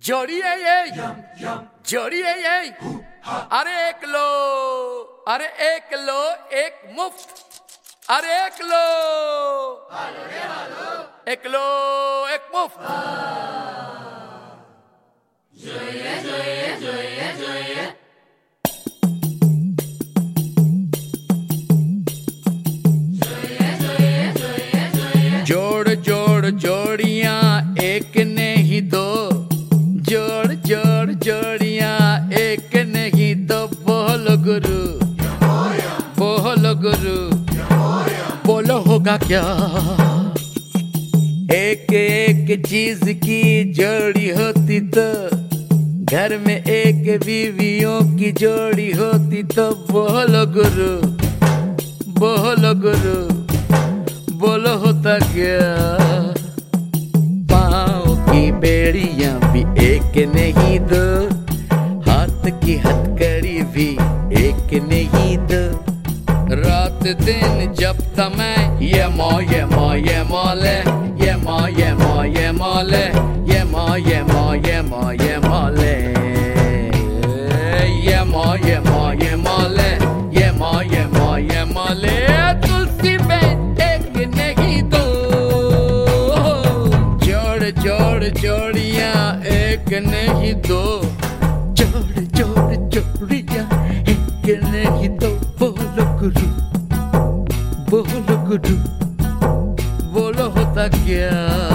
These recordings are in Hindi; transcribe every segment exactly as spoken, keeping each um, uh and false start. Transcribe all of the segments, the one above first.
जोड़िए ये जोड़िए ये अरे एक लो अरे एक लो एक मुफ्त अरे एक लो एक लो एक मुफ्त जोड़िए जोड़िए जोड़िए जोड़िए जोड़ जोड़ जोड़ियां एक नहीं दो जोड़ जोड़ जोड़ियां एक नहीं दो बोलो गुरु बोलो गुरु बोलो होगा क्या एक एक चीज की जोड़ी होती तो घर में एक बीवियों की जोड़ी होती तो बोलो गुरु बोलो गुरु बोलो होता क्या पाँव की बेड़ियां भी एक नहीं दो हाथ की हथकड़ी भी एक नहीं दो रात दिन जब तमें ये मौ ये मौ ये मौले ये मौ ये मौ ये मौले ये मौ ये मौ ये मौ ये मौले ये मौ ये मौ ये मौले ये मौ ये मौ ये मौले तुलसी में जोड़ जोड़ियां एक नहीं दो जोड़ जोड़ जोड़ियां एक नहीं दो बोलो गुरु बोलो गुरु बोलो होता क्या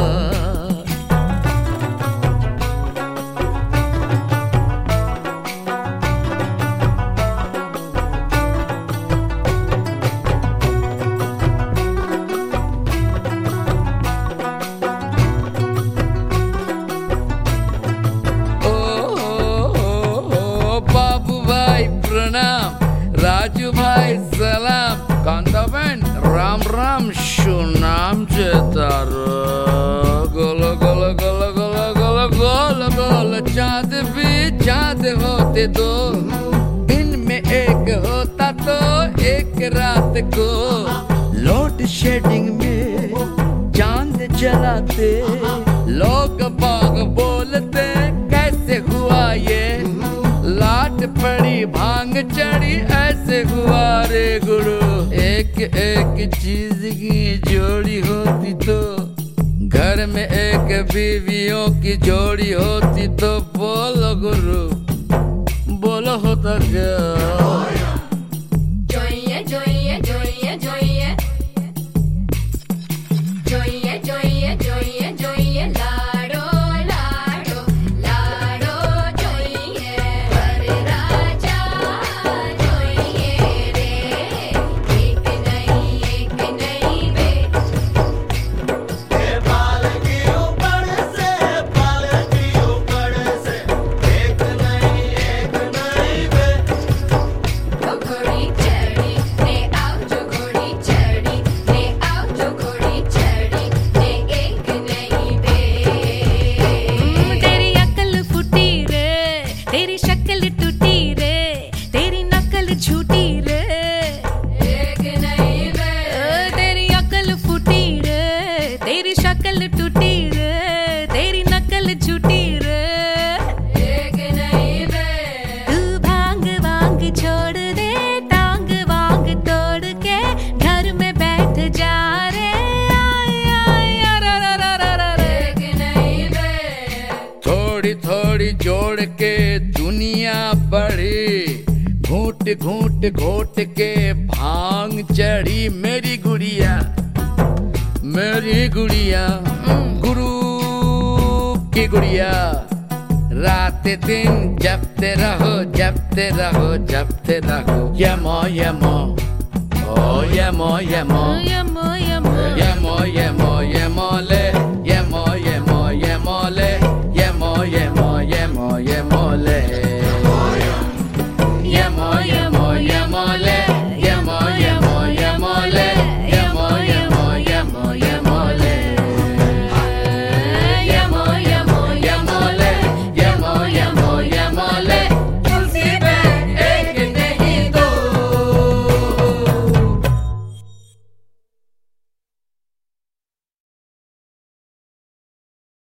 राजू भाई सलाम कांताबेन राम राम सुनाम चेतारो गोलो गोलो गोलो गोलो गोलो गोलो गोलो चाँद भी चाँद होते दो दिन में एक होता तो एक रात को लोड शेडिंग में चांद जलाते लोग बाग बोलते कैसे हुआ ये लाट पड़ी भांग चढ़ी ऐसे हुआ रे गुरु एक एक चीज की जोड़ी होती तो घर में एक बीवियों की जोड़ी होती तो बोलो गुरु बोलो होता क्या जोइए जोइए जोइए जोइए जोइए जोइए जोइए जोइए लाडो लाडो लाडो जोइए हरे राजा जोइए रे एक नहीं एक नहीं बे ये बाल की ऊपर से बाल की ऊपर से एक नहीं एक नहीं बे जो घोड़ी चढ़ी ने आओ जो घोड़ी चढ़ी ने आओ जो घोड़ी चढ़ी ने एक नहीं बे तेरी अकल फूटी रे तेरी शक्ल टूटी रे तेरी नकल झूठी रे एक नहीं बे तेरी अकल फूटी रे तेरी शक्ल टूटी रे तेरी नकल झूठी रे एक नहीं बे तू भांग वांग छोड़ दे टांग वांग तोड़ के घर में बैठ जा रे आय आय रा रा रा रा रा रे। एक नहीं बे थोड़ी थोड़ी जोड़ के दुनिया बढ़ी घूट घूट घोट के भांग चढ़ी मेरी गुड़िया मेरी गुड़िया गुरु की गुड़िया रात दिन जपते रहो जपते रहो जपते रहो यमो यमो ओ यमो यमो यमो यमो यमो यमो यमो ले